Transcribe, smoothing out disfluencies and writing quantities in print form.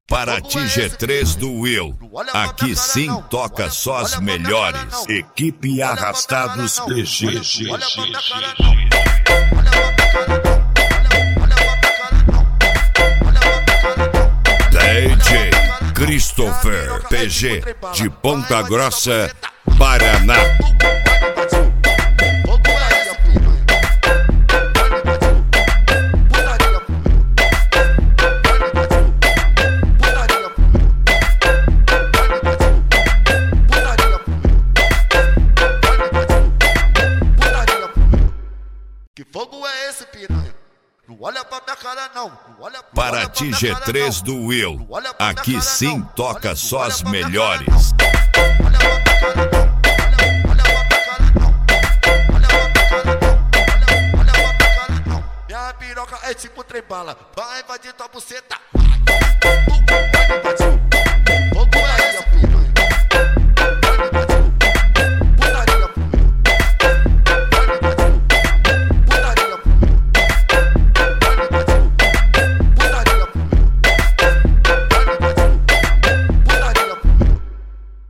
Paraty G3 do Will. Aqui sim toca só as melhores. Equipe Arrastados PG. DJ Christopher PG de Ponta Grossa, Paraná. Que fogo é esse, piranha? Não olha pra minha cara, não. Paraty G3 do Will. Aqui sim toca só as melhores. Minha piroca é tipo trem bala. Vai invadir tua buceta.